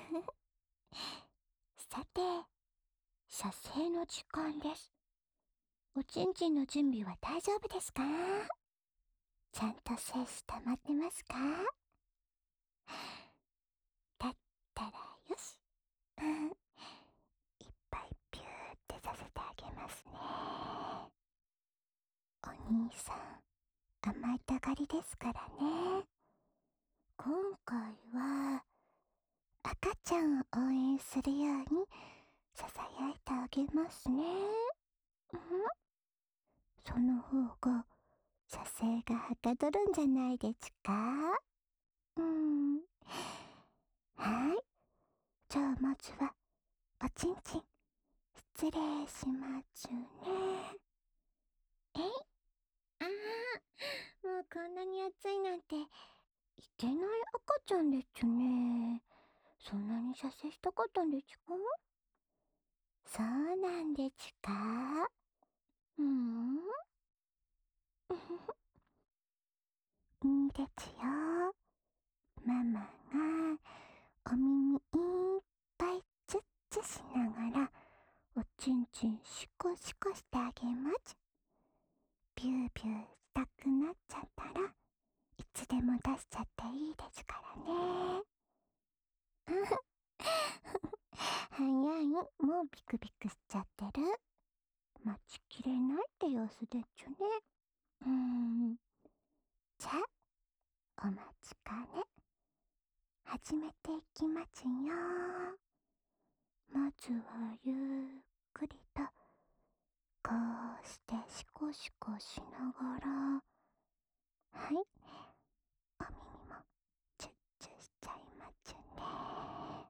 さて、射精の時間です。おちんちんの準備は大丈夫ですか？ちゃんと精子溜まってますか？だったらよし。いっぱいピューってさせてあげますね。お兄さん、甘えたがりですからね。今回は赤ちゃんを応援するようにささやいてあげますね。その方が射精がはかどるんじゃないですか？はい。じゃあまずはおちんちん失礼しますね。えい。ああ、もうこんなに暑いなんていけない赤ちゃんですね。そんなに射精したかったんですか？そうなんですか？いいですよ。ママがお耳いっぱいチュッチュしながらおちんちんシコシコしてあげます。ビュービューしたくなっちゃったらいつでも出しちゃっていいですからね。早い、もうビクビクしちゃってる。待ちきれないって様子ですね。じゃあお待ちかね始めていきますよ。まずはゆっくりとこうしてシコシコしながら、はい、お耳もチュッチュしちゃいますね。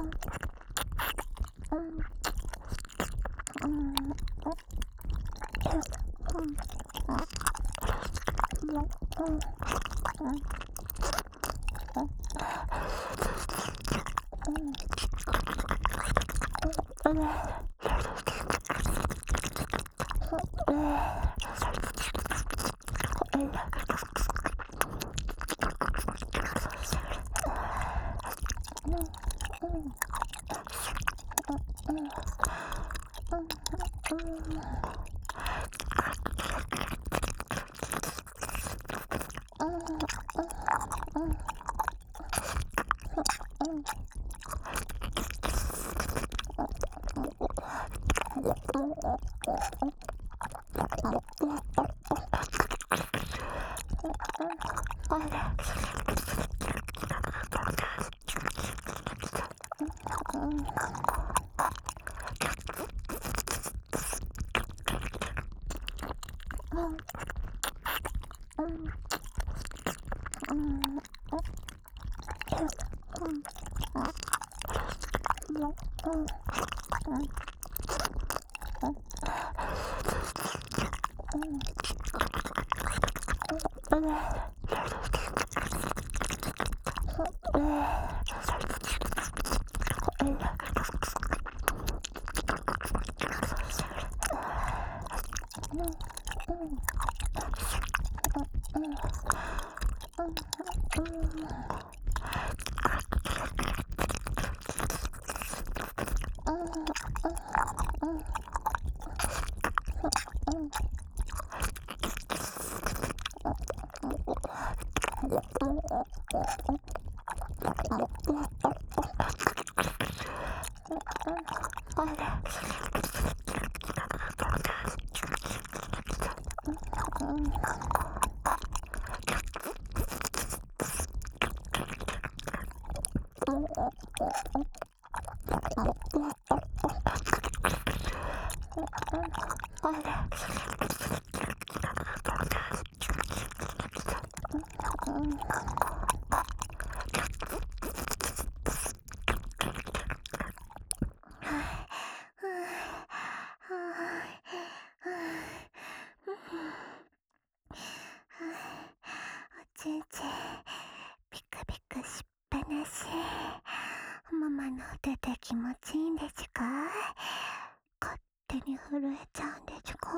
ピクピクしっぱなし。ママの腕で気持ちいいんですか？勝手に震えちゃうんですか？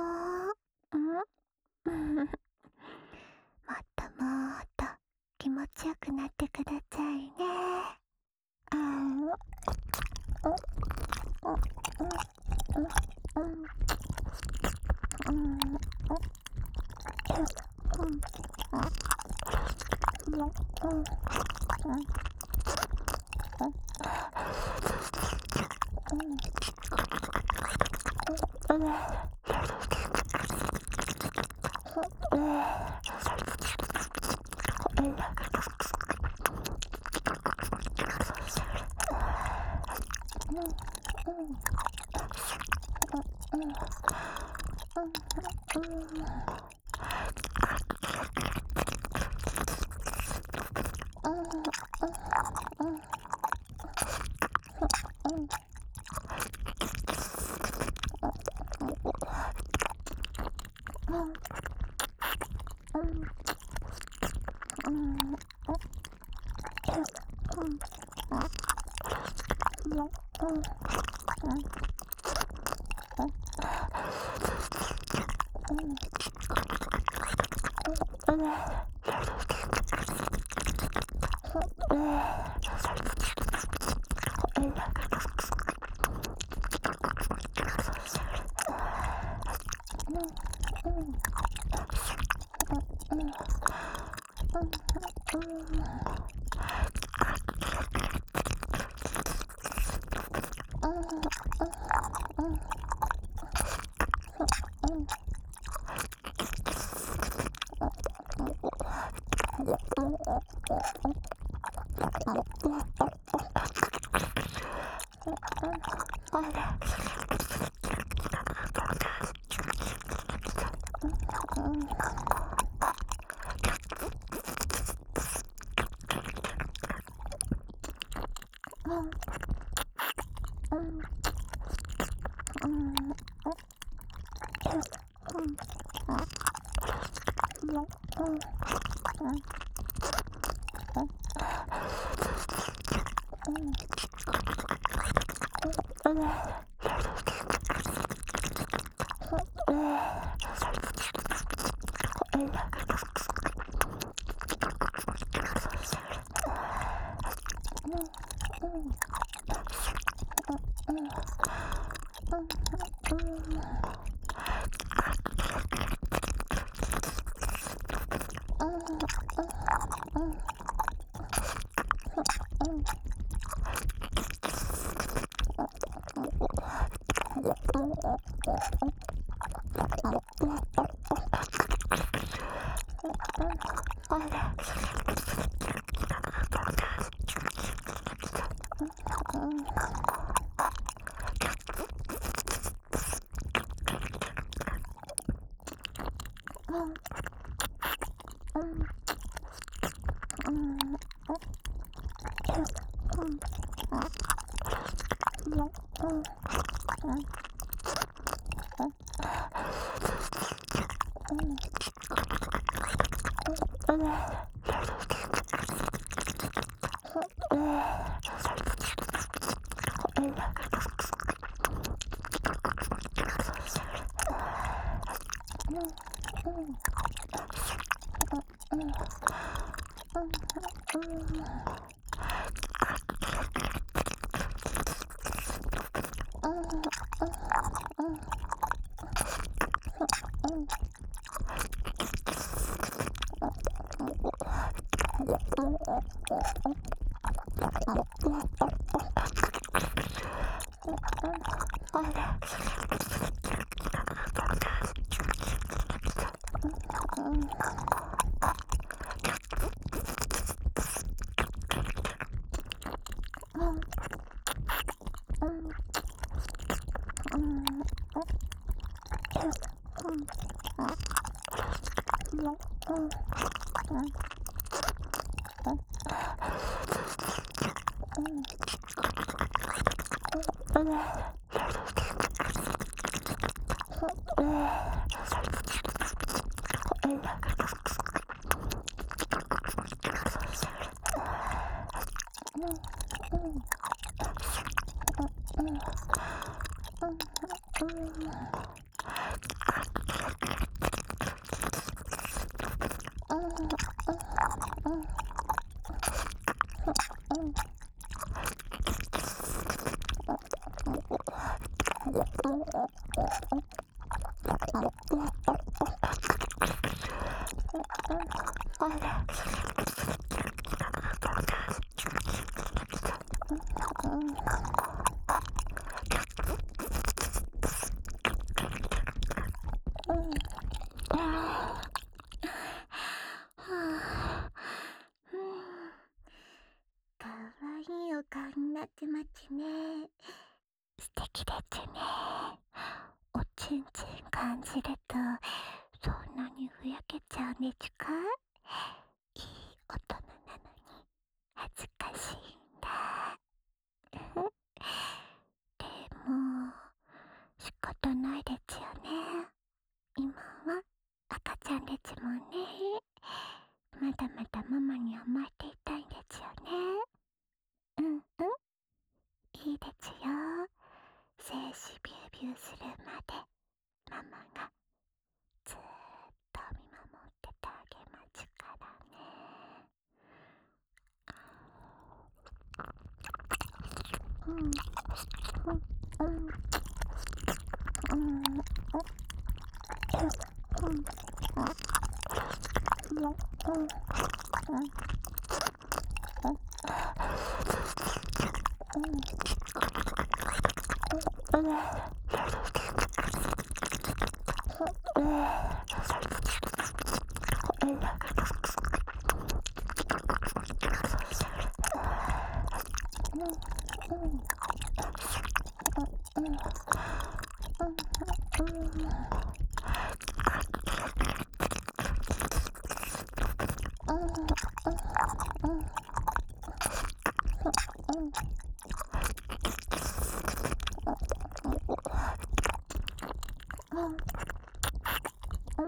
もっともっと気持ちよくなってくださいね。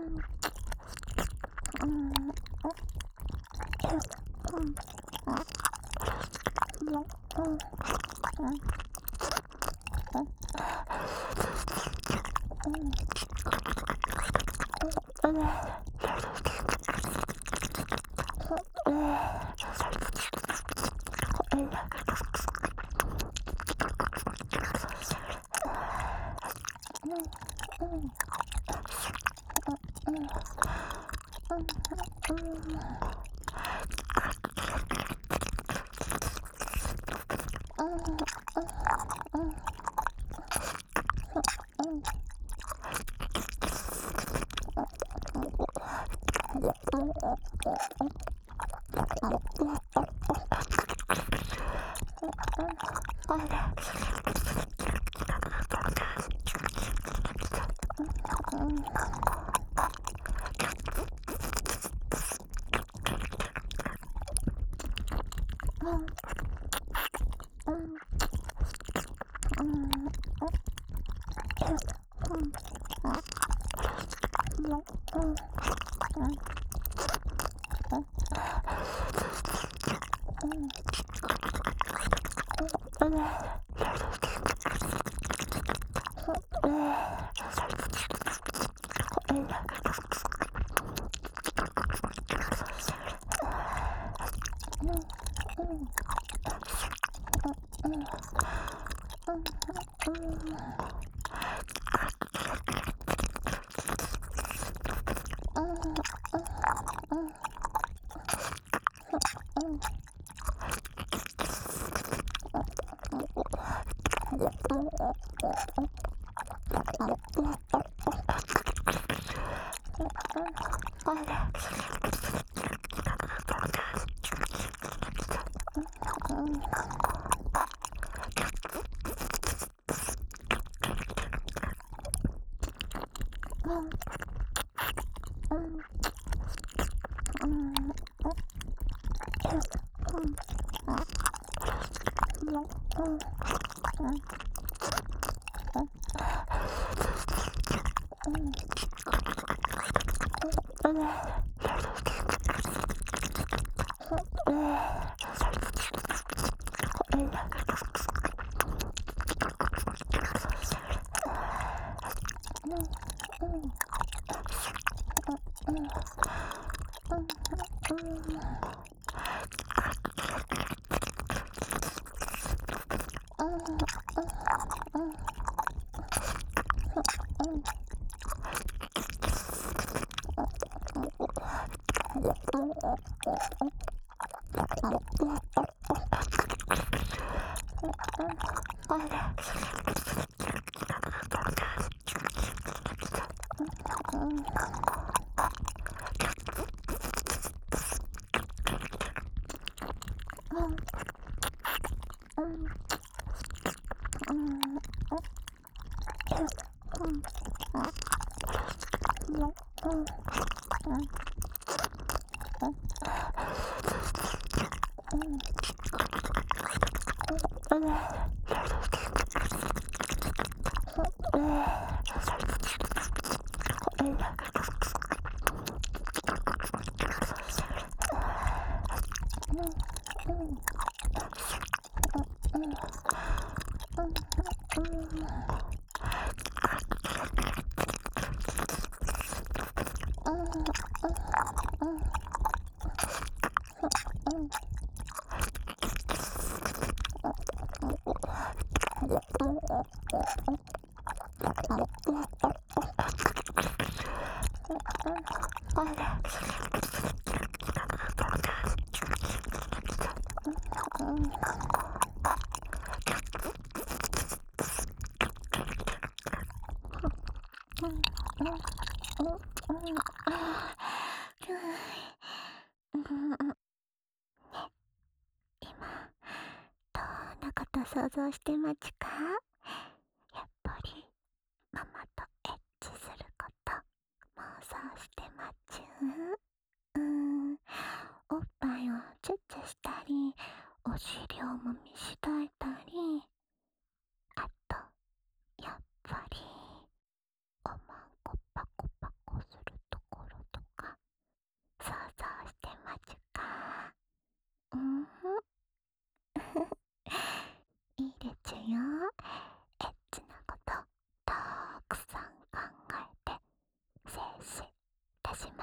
どんなこと想像してまちか？やっぱりママとエッチすること妄想してまちゅおっぱいをチュッチュしたり、お尻をもみしだいたり、あとやっぱりおまんこパコパコすると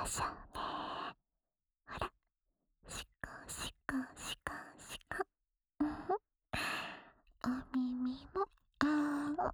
しょうね。ほら、シコシコシコシコ。お耳もあー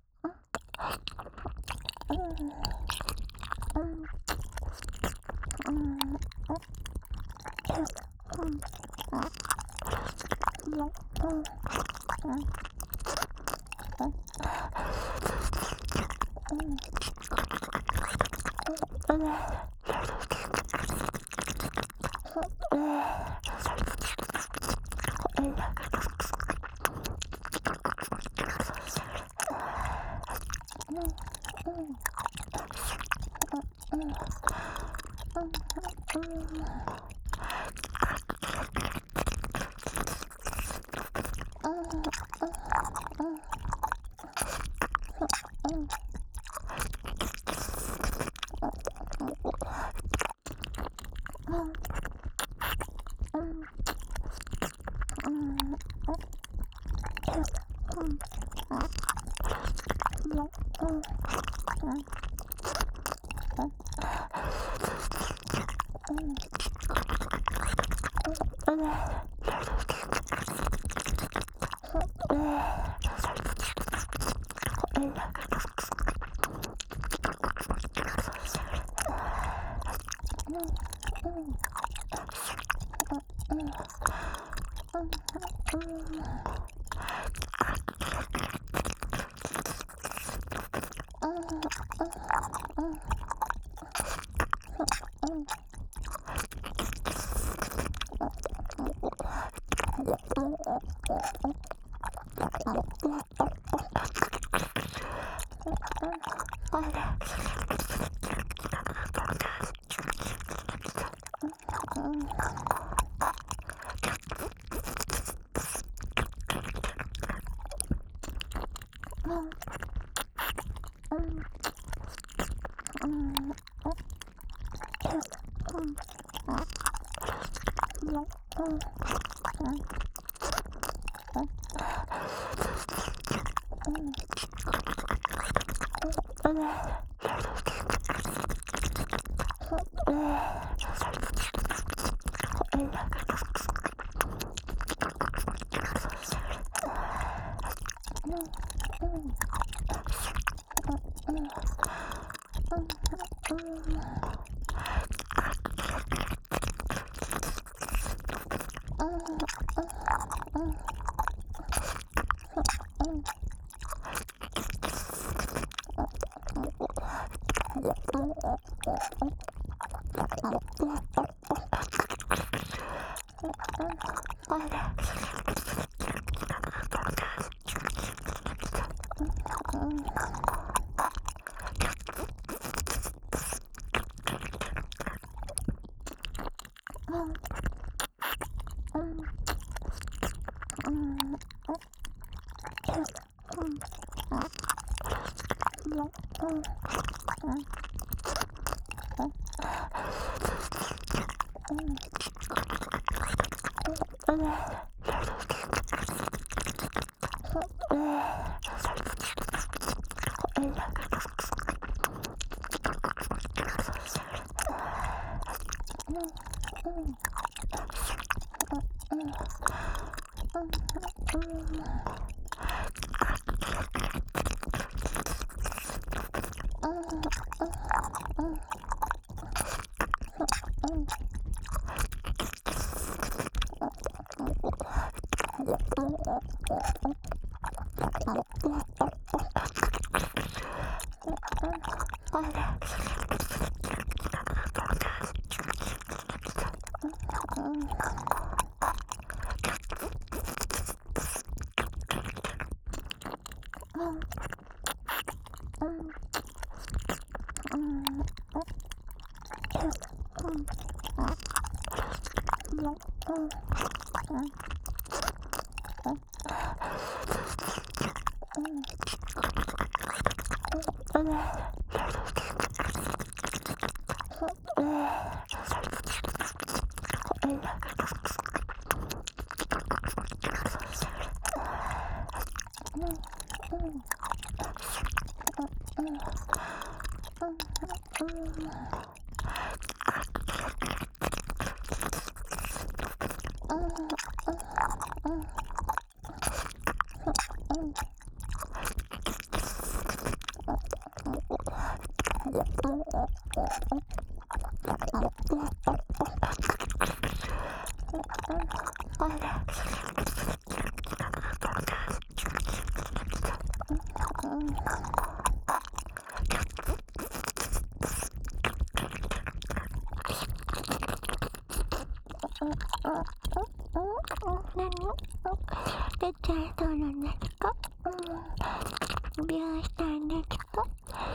何？出ちゃいそうなんですか？美容したいんですか？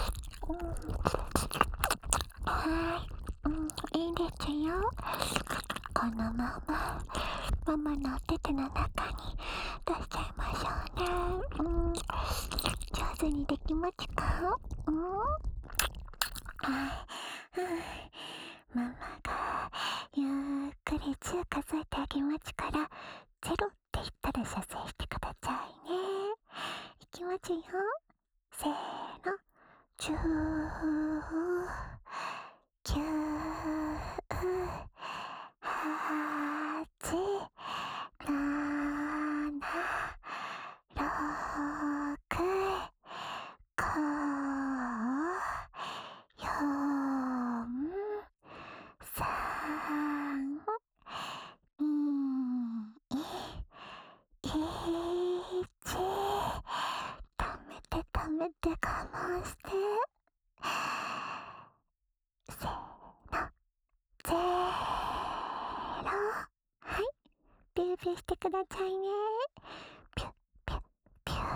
はい、いいですよ。このままママのお手手の中に出しちゃいましょうね。上手にできますか？はい、ママがゆっくり10数えてあげますから、0って言ったら射精してくださいね。いきますよ。せーの。10、9、8、7、6、5、4、3、2、1、溜めて我慢して。せーの、ゼロ。はい、ループしてくださいね。ピュッピュッピュー。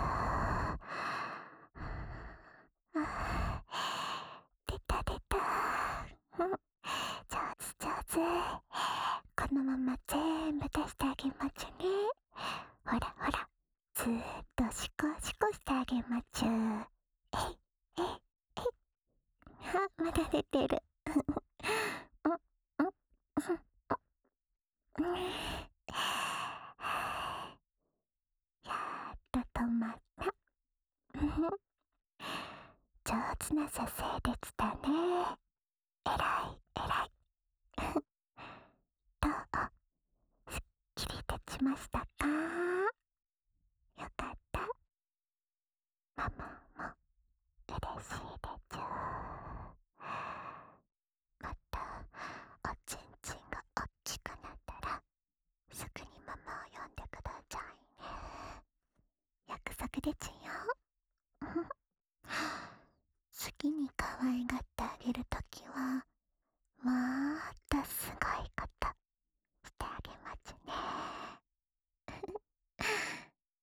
出た出た。上手上手。このまま全部出してあげますね。ほらほら、ずーっとシコシコしてあげまちゅ。えいえいえい。まだ出てる。やっと止まった。上手な射精できたね。えらいえらい。どう？すっきりできましたか？よかった。ママも嬉しいでちゅ。またおちんちんがおっきくなったらすぐにママを呼んでくださいね。約束でちゅよ。次に可愛がってあげると